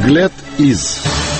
Взгляд из...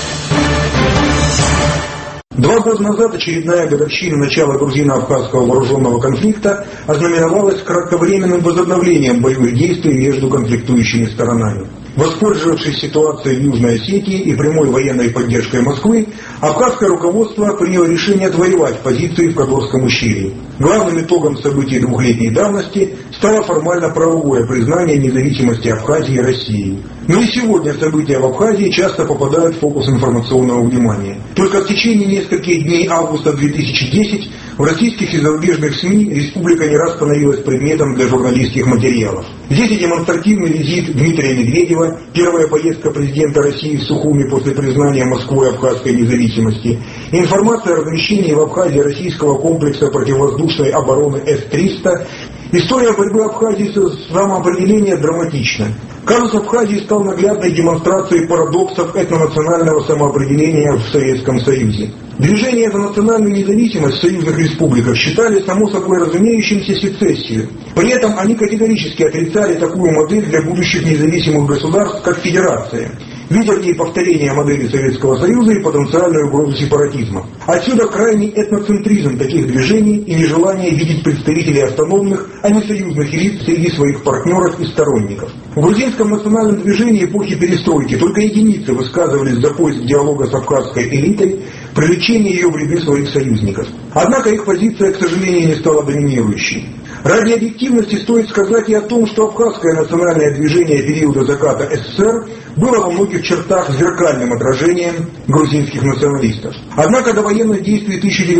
2 года назад очередная годовщина начала грузино-абхазского вооруженного конфликта ознаменовалась кратковременным возобновлением боевых действий между конфликтующими сторонами. Воспользовавшись ситуацией в Южной Осетии и прямой военной поддержкой Москвы, абхазское руководство приняло решение отвоевать позиции в Кодорском ущелье. Главным итогом событий двухлетней давности стало формально-правовое признание независимости Абхазии и России. Но и сегодня события в Абхазии часто попадают в фокус информационного внимания. Только в течение нескольких дней августа 2010 в российских и зарубежных СМИ республика не раз становилась предметом для журналистских материалов. Здесь и демонстративный визит Дмитрия Медведева, первая поездка президента России в Сухуми после признания Москвой абхазской независимости, и информация о размещении в Абхазии российского комплекса противовоздушной обороны С-300. История борьбы Абхазии с самоопределением драматична. Казус Абхазии стал наглядной демонстрацией парадоксов этнонационального самоопределения в Советском Союзе. Движение за национальную независимость в союзных республиках считали само собой разумеющимся сецессию. При этом они категорически отрицали такую модель для будущих независимых государств, как федерация, видя в ней повторение модели Советского Союза и потенциальную угрозу сепаратизма. Отсюда крайний этноцентризм таких движений и нежелание видеть представителей автономных, а не союзных элит среди своих партнеров и сторонников. В грузинском национальном движении эпохи перестройки только единицы высказывались за поиск диалога с абхазской элитой, привлечение ее в ряды своих союзников. Однако их позиция, к сожалению, не стала доминирующей. Ради объективности стоит сказать и о том, что абхазское национальное движение периода заката СССР было во многих чертах зеркальным отражением грузинских националистов. Однако до военных действий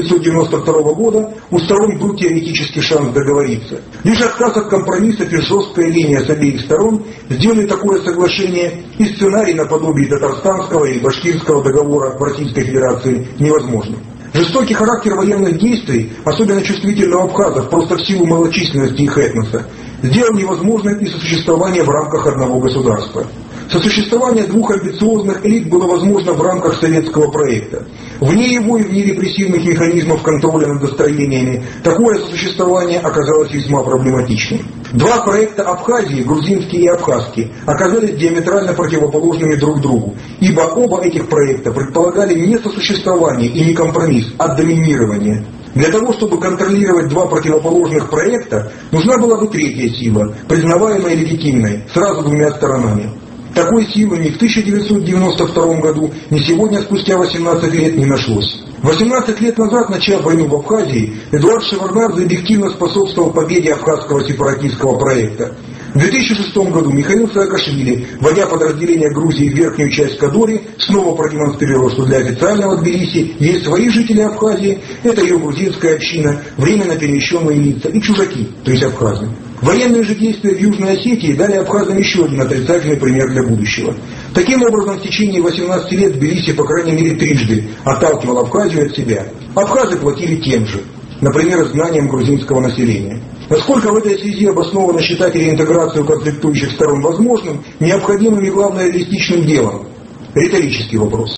1992 года у сторон был теоретический шанс договориться. Лишь отказ от компромиссов и жесткая линия с обеих сторон сделали такое соглашение и сценарий наподобие татарстанского и башкирского договора в Российской Федерации невозможным. Жестокий характер военных действий, особенно чувствительного абхазов, просто в силу малочисленности их этноса, сделал невозможным и сосуществование в рамках одного государства. Сосуществование двух амбициозных элит было возможно в рамках советского проекта. Вне его и вне репрессивных механизмов контроля над настроениями такое сосуществование оказалось весьма проблематичным. Два проекта Абхазии, грузинский и абхазский, оказались диаметрально противоположными друг другу, ибо оба этих проекта предполагали не сосуществование и не компромисс, а доминирование. Для того, чтобы контролировать два противоположных проекта, нужна была бы третья сила, признаваемая легитимной, сразу двумя сторонами. Такой силы ни в 1992 году, ни сегодня, спустя 18 лет, не нашлось. 18 лет назад, начав войну в Абхазии, Эдуард Шеварднадзе объективно способствовал победе абхазского сепаратистского проекта. В 2006 году Михаил Саакашвили, вводя подразделение Грузии в верхнюю часть Кадори, снова продемонстрировал, что для официального Тбилиси есть свои жители Абхазии, это ее грузинская община, временно перемещенные лица и чужаки, то есть абхазы. Военные же действия в Южной Осетии дали абхазам еще один отрицательный пример для будущего. Таким образом, в течение 18 лет Тбилиси, по крайней мере, трижды отталкивал Абхазию от себя. Абхазы платили тем же, например, изгнанием грузинского населения. Насколько в этой связи обоснованно считать реинтеграцию конфликтующих сторон возможным, необходимым и, главное, реалистичным делом? Риторический вопрос.